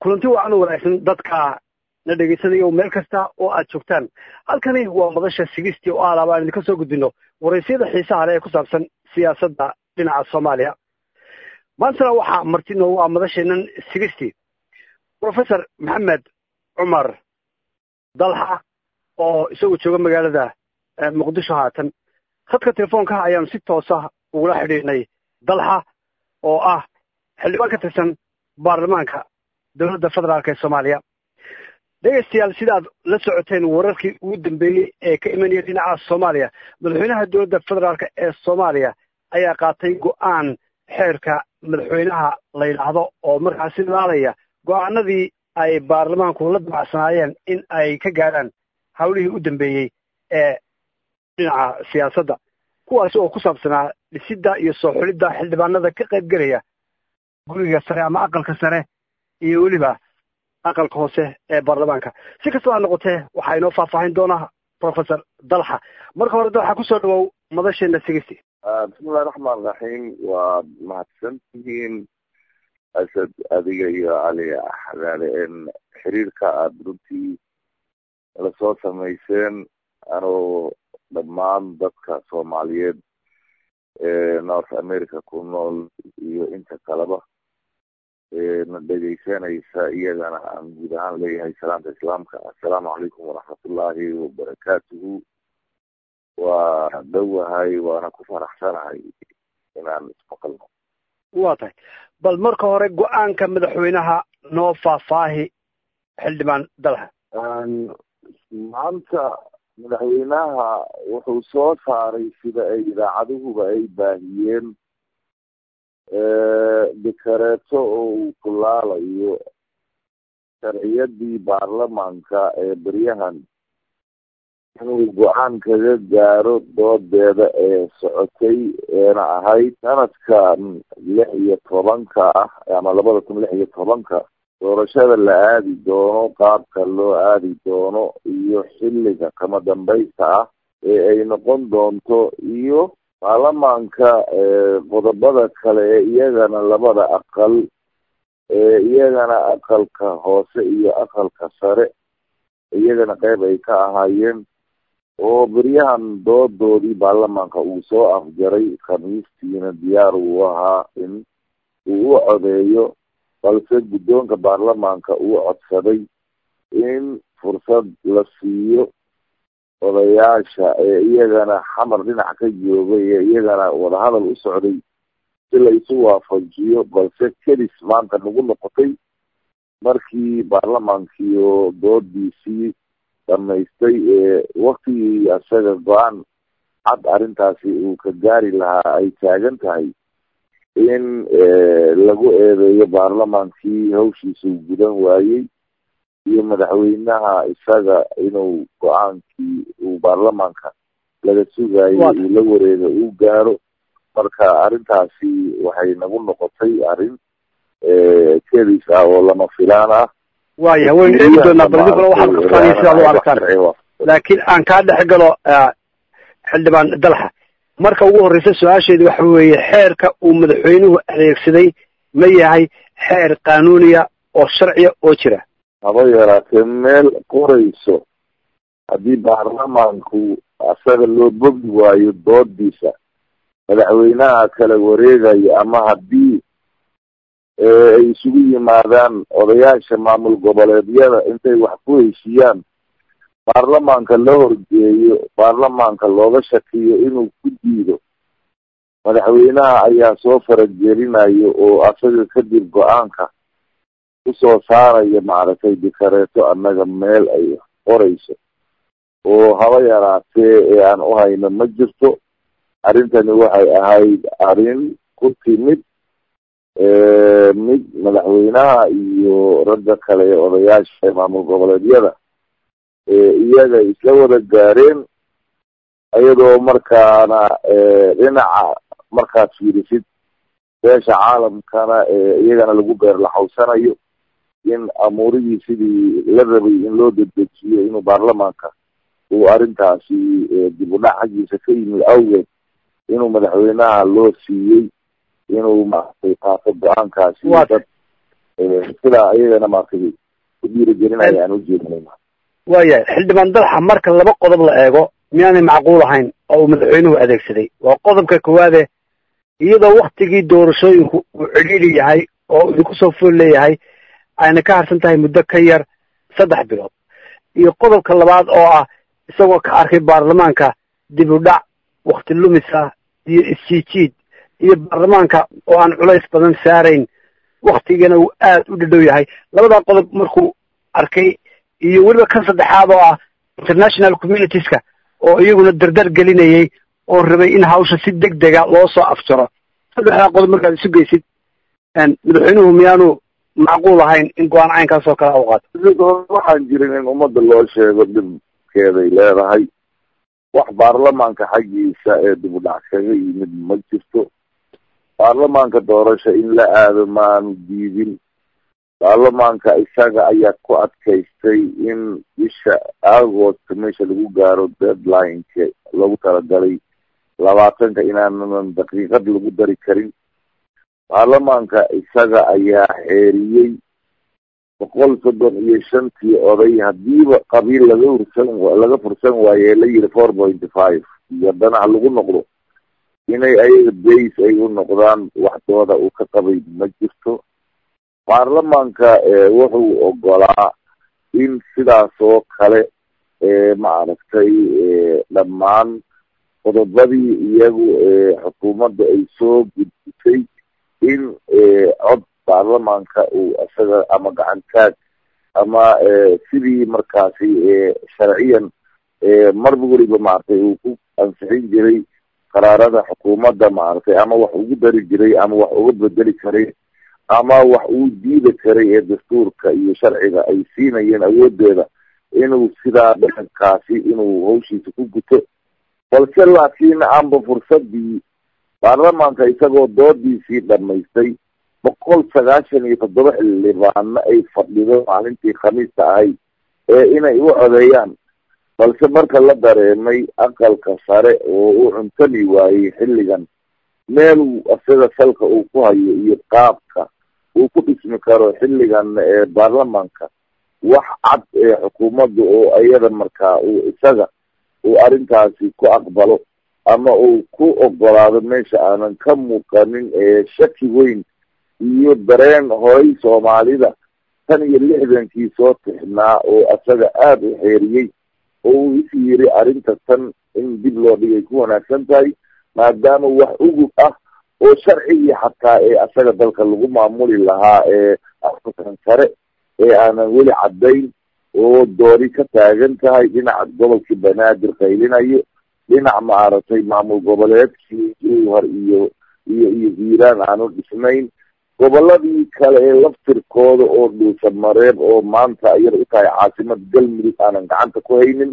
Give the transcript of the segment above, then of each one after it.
kulanti wacan wanaagsan dadka na dhegeysanaya meel kasta oo aad joogtaan. halkani waa madasha sigistii oo aan idinka soo gudbino waraysyada xiisaha leh ee ku saabsan siyaasadda dhinaca Soomaaliya. maanta waxaa martino waa madasheenan sigistii Professor Maxamed Cumar Dalxa oo isagu jooga magaalada Muqdisho haatan. khadka telefoonka ayaan si toos ah ugula xidhiidhnay Dalxa oo ah xildhibaan ka tirsan baarlamaanka dowladda federaalka ee Soomaaliya. dhegeystayaal sidaad la socoteen wararkii ugu dambeeyay ee ka imanaya dhinaca Soomaaliya, madaxweynaha dowladda federaalka ee Soomaaliya ayaa qaatay go'aan xeerka madaxweynaha la yiraahdo oo markaasi laalaya go'aanadii ay baarlamaanku la dabacsanaayeen in ay ka gaadhaan hawlihii u dambeeyey ee dhinaca siyaasadda, kuwaasi oo ku saabsanaa dhisidda iyo soo xulidda xildhibaanada ka qaybgelaya guriga sare ama aqalka sare iyo weliba aqalka hoose ee baarlamaanka. si kastaba ha noqotee waxaa inoo faahfaahin doona Professor Dalxa. marka hore Dalxa kusoo dhawow madasheena sigisti. bismillahi raxmaan raxiim. waad mahadsantihiin asad adiga iyo cali xagaale in xiriirka aada runtii lasoo samayseen anoo dhammaan dadka Soomaaliyeed ee North America ku nool iyo inta kaleba na dhegeysanaysa iyagana aan guud ahaan leeyahay salaanta islaamka. assalaamu calaykum waraxmatullaahi wabarakaatuhu. waa dhowahay waana ku faraxsanahay inaan ismaqalno. waa tahay bal marka hore go-aanka madaxweynaha noo faahfaahi xildhibaan Dalxa. maanta madaxweynaha wuxuu soo saaray sida ay idaacaduhuba ay baahiyeen dikareeto oo uu ku laalayo sharciyadii baarlamaanka ee beryahan inuu go-aan kaga gaaro doodeeda ee socotay eena ahayd sanadkan 16 ah ama 2016 doorashada la aadi doono, qaabka loo aadi doono iyo xilliga kama dambaysta ah ee ay noqon doonto iyo baarlamaanka qodobada kale ee iyagana labada aqal ee iyagana aqalka hoose iyo aqalka sare iyagana qayb ay ka ahaayeen oo beryahan doodoodii baarlamaanka uu soo afjaray khamiistiina diyaar uu ahaa in uu u codeeyo, balse guddoonka baarlamaanka uu codsaday in fursad la siiyo odayaasha ee iyagana xamar dhinac ka joogay ee iyagana wadahadal u socday si la isu waafajiyo, balse kelis maanta nagu noqotay markii baarlamaankii oo doodiisii dhamaystay waktigii isaga go-aan cad arrintaasi uu ka gaari lahaa ay taagan tahay in lagu eedeeyo baarlamaankii hawshiisa uu gudan waayey iyo madaxweynaha isaga inuu go-aankii uu baarlamaanka laga sugaayay uu la wareego uu gaaro. marka arrintaasi waxay nagu noqotay arrin kedis ah oo lama filaan ah. waaya waynu eegi doonaa baldikuna waxaad qabtaan sidaad u aragtaan, laakiin aan kaa dhex galo xildhibaan Dalxa. marka ugu horreysa su-aasheedu waxa weeye xeerka uu madaxweynuhu adeegsaday ma yahay xeer qaanuuniya oo sharciya oo jira? haba yaraatee meel qorayso haddii baarlamaanku asaga loo bogi waayo doodiisa madaxweynaha kala wareegayo ama haddii ay isugu yimaadaan odayaasha maamul goboleedyada intay wax ku heshiiyaan baarlamaanka la horgeeyo, baarlamaanka looga shakiyo inuu ku diido, madaxweynaha ayaa soo faragelinayo oo asaga kadib go-aanka usoo saaraya maaragtay dikareeto annaga meel ay qorayso oo haba yaraatee ee aan u hayno ma jirto. arrintani waxay ahayd arrin ku timid mid madaxweynaha iyo ragga kale ee odayaasha maamul goboleedyada iyaga isla wada gaareen, iyadoo markaana dhinaca markaad fiirisid beesha caalamkana iyagana lagu beerlaxawsanayo in amuurihii sidii la rabay in loo dedejiyo inuu baarlamaanka uu arrintaasi dib u dhac xaggiisa ka yimid awgeed inuu madaxweynaha loo siiyey inuu maaragtay qaato go-aankaasi dad sidaa iyagana maartay ku dhiirigelinaya aan u jeedinayna waayahay xildhibaan dalxa marka laba qodob la eego miyaanay macquul ahayn oo uu madaxweynuhu adeegsaday waa qodobka koowaade iyadoo waktigii doorashooyinku uu cidhiidhi yahay oo idinku soo fool leeyahay ayna ka harsan tahay muddo ka yar 3 bilood iyo qodobka labaad oo ah isagoo ka arkay baarlamaanka dib u dhac wakti lumisa iyo isjiijiid iyo baarlamaanka oo aan culays badan saarayn waktigana uu aad u dhadhow yahay labadaa qodob markuu arkay iyo weliba kan saddexaad oo ah international communitieska oo iyaguna dardar gelinayay oo rabay in hawsha si degdega loo soo afjaro saddexdaa qodob markaad isu geysid madaxweynuhu miyaanu macquul ahayn in go-aan caynkaas oo kale u qaato waxaan jirin in ummadda loo sheego dhibkeeday leedahay wax baarlamaanka xaggiisa ee dib u dhac kaga yimid ma jirto baarlamaanka doorasho in la aado maanu diidin baarlamaanka isaga ayaa ku adkaystay in bisha agost meesha lagu gaaro deadline-ka lagu talagalay 20 inaanan daqiiqad lagu dari karin baarlamaanka isaga ayaa xeeriyey 135 oday hadiiba qabiil laga fursan waaye la yiri 4.5 iyo danaha lagu noqdo inay ayaga base ay u noqdaan waxdooda uu ka qabay ma jirto baarlamaanka wuxuu ogolaa in sidaas oo kale maaragtay dhammaan qodobadii iyagu xukuumadda ay soo gudbisay in cod baarlamaanka uu isaga ama gacantaag ama sidii markaasi sharciyan marba weliba maaragtay uu ku ansixin jiray qaraarada xukuumadda maaragtay ama wax ugu dari jiray ama wax uga bedeli karay ama wax uu diidi karay ee dastuurka iyo sharciga ay siinayeen awoodeeda inuu sidaa dhaqankaasi inuu hawshiisa ku guto balse laakiin aanba fursadii baarlamaanka isagoo doodiisii dhamaystay 197 xildhibaano ay fadhido maalintii khamiista ahayd inay u codeeyaan balse marka la dareemay aqalka sare oo u cuntami waayey xilligan meel isaga salka uu ku hayo iyo qaabka uu ku dhismi karo xilligan baarlamaanka wax cad xukuumadda oo ayada markaa uu isaga uu arrintaasi ku aqbalo ama uu ku ogolaado meesha aanan ka muuqanin shaki weyn iyo dareen horay soomaalida 60 soo tixnaa oo isaga aada u xeeriyey oo uu is yiri arrinta tan in dib loo dhigay ku wanaagsan tahay maadaama wax ugub ah oo sharcigii xataa isaga dalka lagu maamuli lahaa afartan sare aanan weli caddayn oo doori ka taagan tahay dhinaca gobolkii banaadir qaylinayo dhinac maaragtay maamul goboleedkii jowhar iyo hiiraan aanu dhisnayn goboladii kale ee laftirkooda oo dhuusa mareeb oo maanta iyada u tahay caasimad galmudug aanan gacanta ku haynin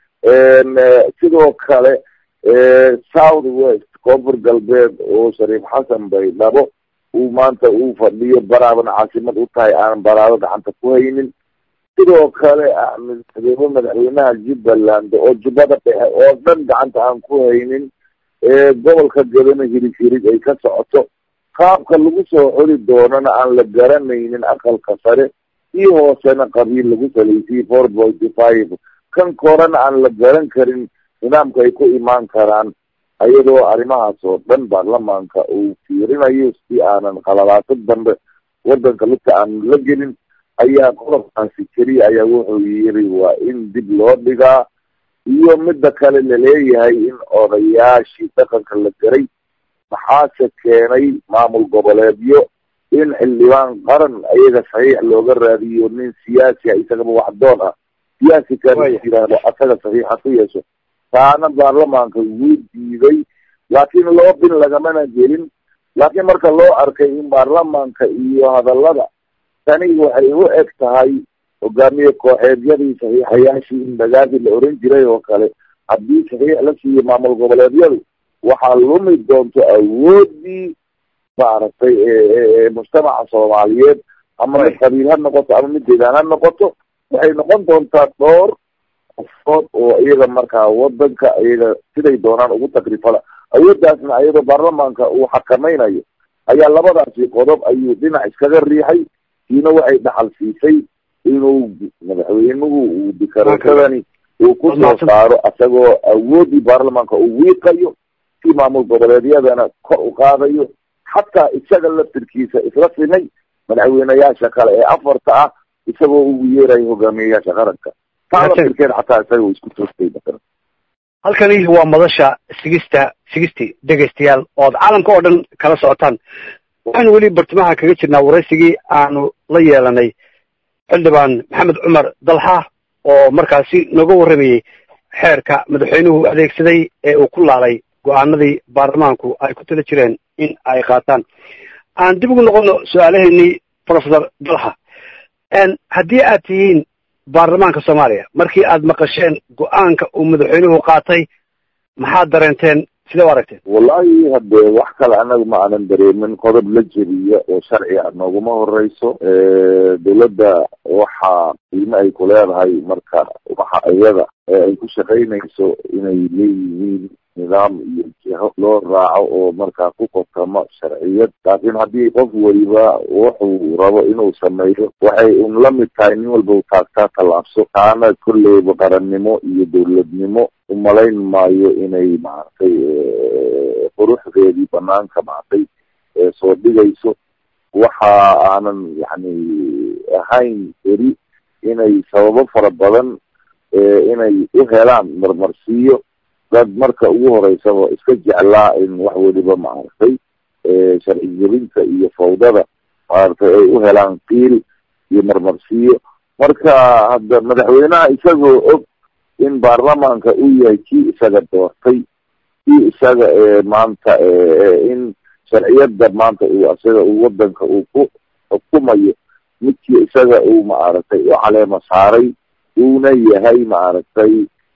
sidoo kale south west koonfur galbeed oo shariif xasan baydhabo uu maanta uu fadhiyo baraabana caasimad u tahay aanan baraabo gacanta ku haynin sidoo kale madaxweynaha jubbaland oo jubbada dhexe oo dhan gacanta aan ku haynin gobolka gadana hirig ay ka socoto qaabka lagu soo xoli doonana aan la garanaynin aqalka sare iyo hoosena qabiil lagu salaysiyey 4.5 kan korana aan la garan karin nidaamka ay ku imaan karaan ayadoo arrimahaas oo dhan baarlamaanka uu fiirinayo si aanan qalalaado dambe wadanka lugta aan la gelin ayaa qodobkaasi keliya ayaa wuxuu yiri waa in dib loo dhigaa iyo midda kale laleeyahay in odayaashii dhaqanka la garay maxaase keenay maamul goboleedyo in xildhibaan qaran ayaga saxiix looga raadiyo nin siyaasi ah isagaba wax doon ah siyaasi kan yiraahdo asaga saxiixa ku yeesho taana baarlamaanka wuu diiday laakiin loo bin lagamana gelin laakiin marka loo arkay in baarlamaanka iyo hadallada tani waxay u eg tahay hogaamiye kooxeedyadii saxiixayaashii in dagaadii la oran jiray oo kale haddii saxiix la siiyo maamul goboleedyadu waxaa lumi doonto awoodii maaragtay mujtamaca soomaaliyeed ama qabiil ha noqoto ama mid deegaan ha noqoto waxay noqon doontaa dhowr qofood oo iyaga markaa wadanka iyaga siday doonaan ugu takrifala awooddaasna iyadoo baarlamaanka uu xakamaynayo ayaa labadaasi qodob ayuu dhinac iskaga riixay kiina waxay dhaxal siisay inuu madaxweynuhu uu dikareetadani uu ku soo saaro asagoo awoodii baarlamaanka uu wiiqayo si maamul goboleedyadana kor u qaadayo xataa isaga laftirkiisa isla simay madaxweyneyaasha kale ee afarta ah isagoo ugu yeerayo hogaamiyeyaasha qaranka taa laftirkeed xataa isaga uu isku toostay matala halkani waa madasha sigisti dhegaystayaal ood caalamka oo dhan kala socotaan waxaanu weli bartamaha kaga jirnaa waraysigii aanu la yeelanay xildhibaan maxamed cumar dalxa oo markaasi nooga warramayey xeerka madaxweynuhu adeegsaday ee uu ku laalay go-aanadii baarlamaanku ay ku tala jireen in ay qaataan aan dib ugu noqono su-aalaheennii professor dalxa haddii aad tihiin baarlamaanka soomaaliya markii aad maqasheen go-aanka uu madaxweynuhu qaatay maxaad dareenteen sidee u aragteen wallahi haddee wax kale anaga ma aanan dareemin qodob la jebiya oo sharci ah nooguma horeyso dawladda waxa qiimo ay ku leedahay marka waxa iyada ay ku shaqaynayso inay leeyihiin nidaam iyo jiho loo raaco oo markaa ku kotamo sharciyad laakiin haddii qof weliba wuxuu rabo inuu sameeyo waxay un la mid tahay nin walba u taagtaa tallaabso taana kolleyba qarannimo iyo dawladnimo umalayn maayo inay maaragtay quruxdeedii banaanka maaragtay soo dhigayso waxa aanan yani ahayn eri inay sababo fara badan inay u helaan marmarsiiyo dad marka ugu horeysaba iska jeclaa in wax weliba maaragtay sharci jebinta iyo fawdada maaragtay ay u helaan qiil iyo marmarsiyo marka hadda madaxweynaha isagoo og in baarlamaanka uu yahay kii isaga doortay kii isaga maanta in sharciyada maanta uu isaga uu wadanka uu ku xukumayo midkii isaga uu maaragtay u caleema saaray uuna yahay maaragtay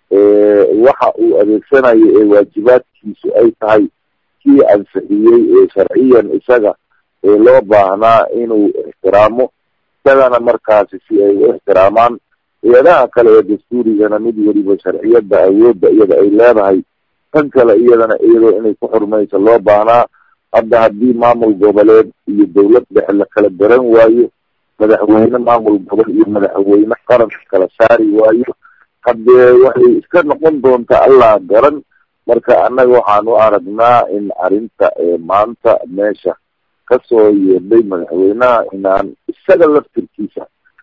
waxa uu adeegsanayo ee waajibaadkiisu ay tahay kii ansixiyey ee sharciyan isaga loo baahnaa inuu ixtiraamo isagana markaasi si ay u ixtiraamaan hay-adaha kale ee dastuurigana mid weliba sharciyada awoodda iyada ay leedahay tan kale iyadana iyadoo inay ku xurmayso loo baahnaa hadda haddii maamul goboleed iyo dawlad dhexe la kala garan waayo madaxweyne maamul gobol iyo madaxweyne qaranka kala saari waayo haddee waxay iska noqon doontaa allah garan marka annaga waxaan u aragnaa in arrinta maanta meesha kasoo yeedhay madaxweynaha inaan isaga laftirkiisa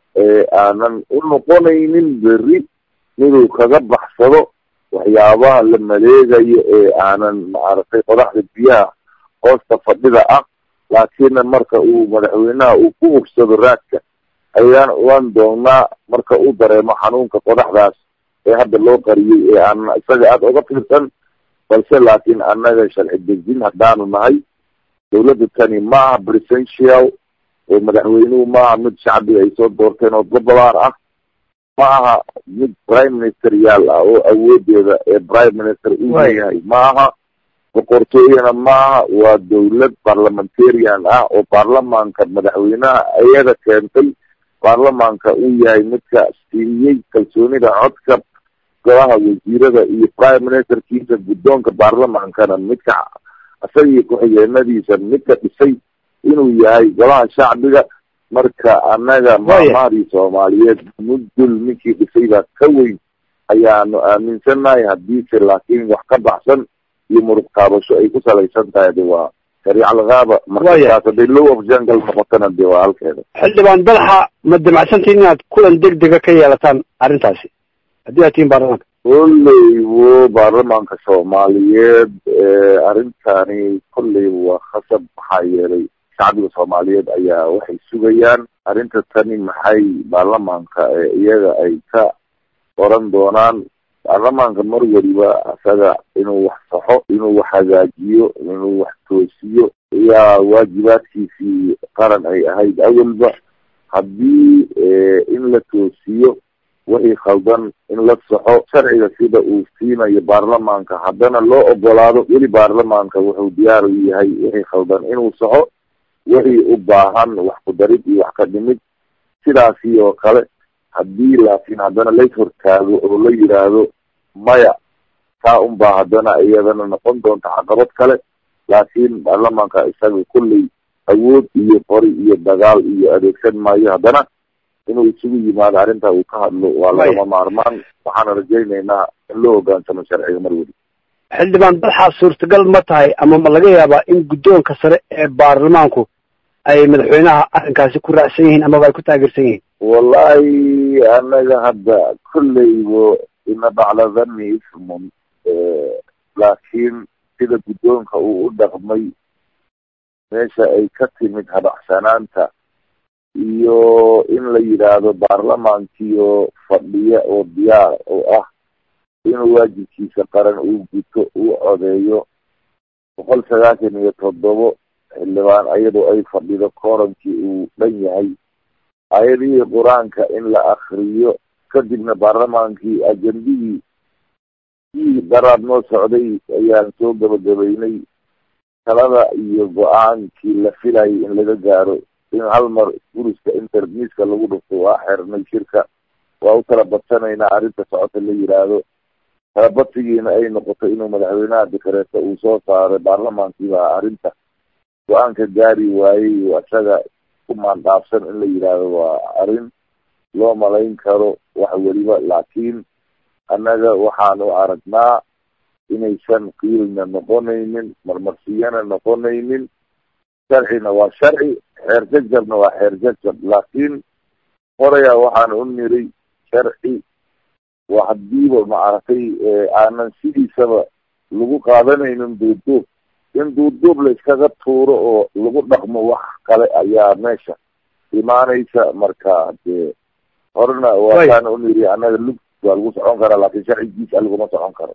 aanan u noqonaynin berri miduu kaga baxsado waxyaabaha la maleegayo ee aanan maaragtay qodaxda biyaha hoosta fadhida ah laakiinna marka uu madaxweynaha uu ku hubsado raadka ayaan ogaan doonaa marka uu dareemo xanuunka qodaxdaas ee hadda loo qariyey ee aanan isaga aada uga fiirsan balse laakiin annaga sharci dejin haddaanu nahay dawladda tani maaha presidential oo madaxweynuhu maaha mid shacbiga ay soo doorteen oo gobolaar ah ma aha mid prime ministerial ah oo awoodeeda ee prime minister uu leeyahay maaha boqortooyana maaha waa dawlad parliamentarian ah oo baarlamaanka madaxweynaha iyada keentay baarlamaanka uu yahay midka siiyey kalsoonida codka golaha wasiirada iyo prime ministerkiisa guddoonka baarlamaankana midka isagii ku-xigeenadiisa midka dhisay inuu yahay golaha shacbiga marka annaga maamaadii soomaaliyeed mudul ninkii dhisay baa ka weyn ayaanu aaminsannahay haddiise laakiin wax ka baxsan iyo muruq taabasho ay ku salaysan tahay de waa shariicalgaaba markaas haday low of jungle noqotana de waa halkeeda xildhibaan dalxa ma damacsantiin inaad kulan degdega ka yeelataan arrintaasi haddii aad tihiin baarlamaanka kolleybo baarlamaanka soomaaliyeed arrintani kolleyba waa khasab maxaa yeelay shacbiga soomaaliyeed ayaa waxay sugayaan arrinta tani maxay baarlamaanka iyaga ay ka oran doonaan baarlamaanka mar weliba isaga inuu wax saxo inuu wax hagaajiyo inuu wax toosiyo ayaa waajibaadkiisii qaran ay ahayd awalba haddii in la toosiyo wixii khaldan in la saxo sharciga sida uu siinayo baarlamaanka haddana loo ogolaado weli baarlamaanka wuxuu diyaar u yahay wixii khaldan inuu saxo wixii u baahan wax ku darid iyo wax ka dhimid sidaasi oo kale haddii laakiin haddana lays hortaago oo la yidhaahdo maya taa unbaa haddana iyadana noqon doonta caqabad kale laakiin baarlamaanka isaga kulley awood iyo qori iyo dagaal iyo adeegsan maayo. haddana inuu isugu yimaado arrintaa uu ka hadlo waa lagama maarmaan. waxaana rajaynaynaa in loo hoggaansamo sharciga mar weli. xildhibaan dalxa suurtagal ma tahay ama ma laga yaabaa in guddoonka sare ee baarlamaanku ay madaxweynaha arrinkaasi ku raacsan yihiin amaba ay ku taageersan yihiin? wallahi anaga hadda kolleybo ina bacla dhanni ismun, laakiin sida guddoonka uu u dhaqmay, meesha ay ka timid habacsanaanta iyo in la yidhaahdo baarlamaankiyo fadhiya oo diyaar oo ah inuu waajibkiisa qaran uu guto uu codeeyo 197 xildhibaan ayadoo ay fadhido koorankii uu dhan yahay, ayadihii qur-aanka in la akriyo, kadibna baarlamaankii ajendihii daraad noo socday ayaan soo gabagabaynay. talada iyo go-aankii la filayay in laga gaaro in hal mar guriska intermiska lagu dhufto waa xirnay shirka. waa u tala badsanaynaa arrinta socota la yidhaahdo. talabadsigiina ay noqoto inuu madaxweynaha dikareeta uu soo saaray baarlamaankii baa arrinta go-aanka gaari waayey isaga ku maandhaafsan in la yidhaahdo waa arrin loo malayn karo wax weliba. laakiin annaga waxaanu aragnaa inaysan qiilna noqonaynin, marmarsiyana noqonaynin. sharcina waa sharci, xeer jajabna waa xeer jajab. laakiin horaya waxaan u niri sharci waa hadiiba maaragtay aanan sidiisaba lagu qaadanaynin duuduub. in duuduub la iskaga tuuro oo lagu dhaqmo wax kale ayaa meesha imaanaysa. marka dee horena waakaan u niri annaga lug waa lagu socon karaa, laakiin sharcigiisa laguma socon karo.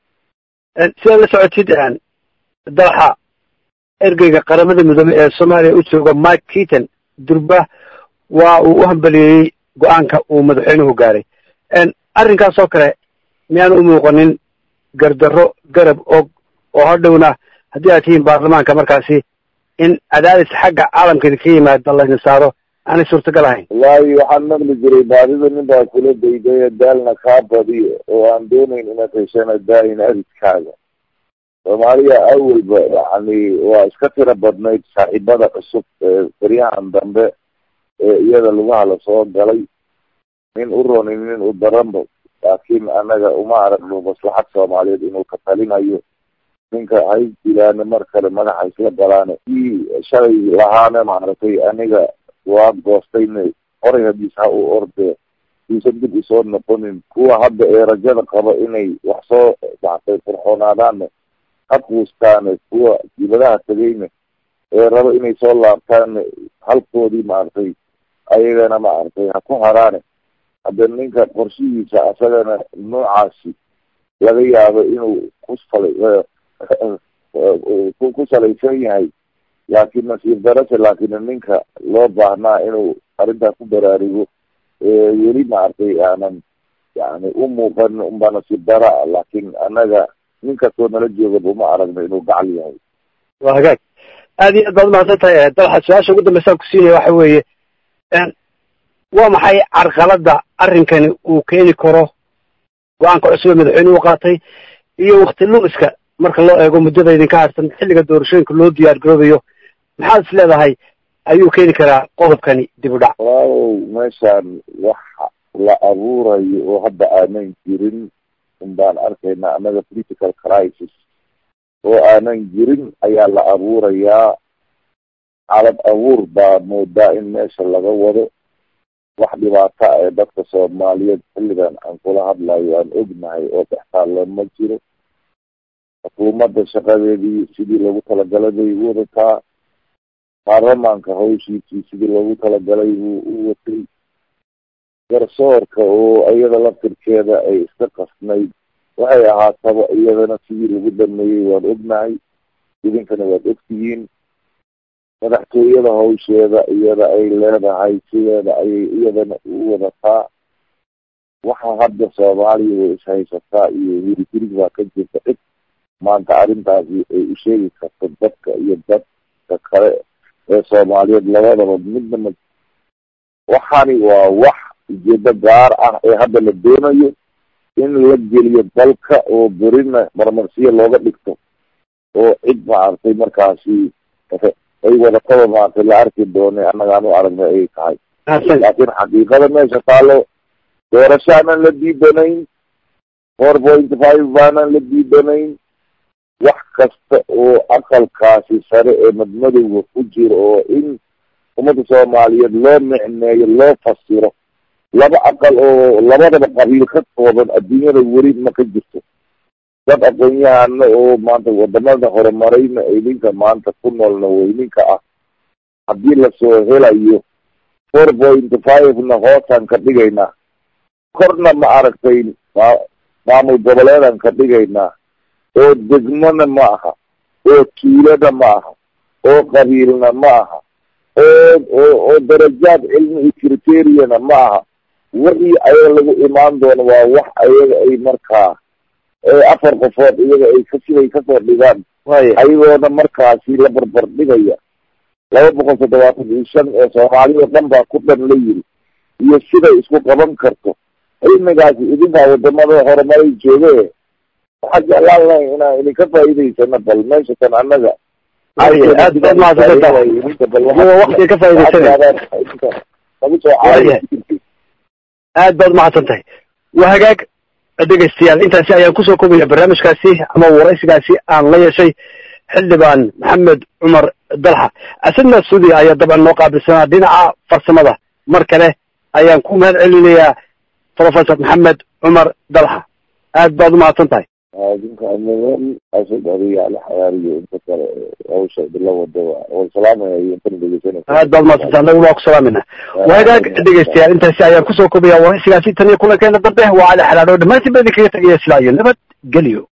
sidaad la socotid dalxa, ergeyga qaramada midoobey ee soomaaliya u jooga Mike Keaton durba waa uu u hambaliyeeyey go-aanka uu madaxweynuhu gaaray. arrinkaas oo kale miyaanu u muuqanin gardarro garab og oo hadhowna haddii aad tihiin baarlamaanka markaasi in cadaadis xagga caalamka idinka yimaada laydin saaro aanay suurtagal ahayn? wallahi waxaan maqli jiray baadida nin baa kula daydaya daalna kaa badiyo oo aan doonayn inaad heshana daayin aridkaaga. soomaaliya awalba yani waa iska tiro badnayd saaxiibada cusub ee baryahan dambe ee iyada lugaha lasoo galay, nin u ronin nin u daranbo. laakiin annaga uma aragno maslaxad soomaaliyeed inuu ka talinayo. ninka hay dilaane mar kale madaxa isla galaane kii shalay lahaane maaragtay aniga waa goostayna horay hadiis ha uu orde uusan dib usoo noqonin. kuwa hadda ee rajada qaba inay wax soo baxtay furxoonaadaanne ha quustaane, kuwa dibadaha tegayne ee rabo inay soo laabtaane halkoodii maaragtay ayagana maaragtay ha ku haraane. hadda ninka qorshihiisa asagana noocaasi laga yaabo inuu ku salaysan yahay, laakiin nasiib darase. laakiin ninka loo baahnaa inuu arrintaas ku baraarugo weli maaragtay aanan yani u muuqan unbaa nasiib dara. laakiin annaga nin kastoo nala joogaba uma aragno inuu gacal yahay. waa hagaag, aad iyo aad baad umahadsan tahay dalxa. su-aasha ugu dambeysaan ku siinaya waxa weeye, waa maxay carqalada arrinkani uu keeni karo go-aanka cusub ee madaxweynuhu qaatay iyo wakti lumiska marka loo eego muddada idinka harsan xilliga doorashooyinka loo diyaar garoobayo? maxaad is leedahay ayuu keeni karaa qodobkani dib u dhac? waaw, meeshaan wax la abuurayo oo hadda aanan jirin unbaan arkaynaa annaga. political crisis oo aanan jirin ayaa la abuurayaa. calab abuur baa moodaa in meesha laga wado. wax dhibaata ee dadka soomaaliyeed xilligan aan kula hadlayo aan ognahay oo dhextaalla ma jiro. xukuumadda shaqadeedii sidii loogu talagalay bay u wadataa. baarlamaanka hawshiisii sidii loogu talagalay buu u watay. garsoorka oo iyada laftirkeeda ay iska qasnayd waxay ahaataba iyadana sidii lagu dhameeyey waan ognahay, idinkana waad ogtihiin. madaxtooyada hawsheeda iyada ay leedahay sideeda ayay iyadana u wadataa. waxa hadda soomaaliya way ishaysataa iyo hirihirig baa ka jirta. cid maanta arrintaasi ay u sheegi karto dadka iyo dadka kale ee soomaaliyeed labadaba midnama. waxani waa wax ujeedo gaar ah ee hadda la doonayo in la geliyo dalka oo berina marmarsiya looga dhigto oo cid maaragtay markaasi ay wadatada maartay la arki doonay annagaan u aragnay ay tahay laakiin xaqiiqada meesha taalo doorashaanan la diidanayn 4.5 baanan la diidanayn wax kasta oo aqalkaasi sare ee madmadowga ku jiro oo in ummadda soomaaliyeed loo micneeyo loo fasiro laba aqal oo labadaba qabiil ka kooban adduunyada weli ma ka jirto dad aqoon-yahana oo maanta wadamada horumarayna idinka maanta ku noolna weyninka ah haddii lasoo helayo 4.5na hoosaan ka dhigaynaa korna ma aragtay maamul goboleedaan ka dhigaynaa oo degmona ma aha oo tuulada ma aha oo qabiilna ma aha oo darajaad cilmi iyo criteriana ma aha wixii ayaga lagu imaan doono waa wax ayaga ay markaa 4 qofood iyaga ay siday kasoo dhigaan ayagoona markaasi la barbar dhigaya 275 ee soomaaliya dhan baa ku dhan la yiri iyo siday isku qaban karto cilmigaasi idinkaa wadamada horumaray jooge waxaa jeclaan lahay inaan idinka faa'iidaysano bal meesha kan annaga aad baad mahadsantahay waqti ka faa'iidaysanay aad baad mahadsantahay waa hagaag dhegeystayaal intaasi ayaan kusoo koobaya barnaamijkaasi ama waraysigaasi aan la yeeshay xildhibaan maxamed cumar dalxa asadna suudi ayaa dabcan noo qaabilsanaa dhinaca farsamada mar kale ayaan ku mahad celinayaa professor maxamed cumar dalxa aad baad umahadsan tahay adinka mudan asad adiga ala xayaariyo inta kale hawsha idinla wada waa salaamaya iyo intan dhegeysanaysa aad baad umahadsantahay annagu waa ku salaamayna waa hagaag dhegeystayaal intaasi ayaan kusoo koobaya waraysigaasi tan iyo kulankeena dambe waa cali xalaadho dhammaantiin ba idinkaga tegaya silaa iyo nabad geliyo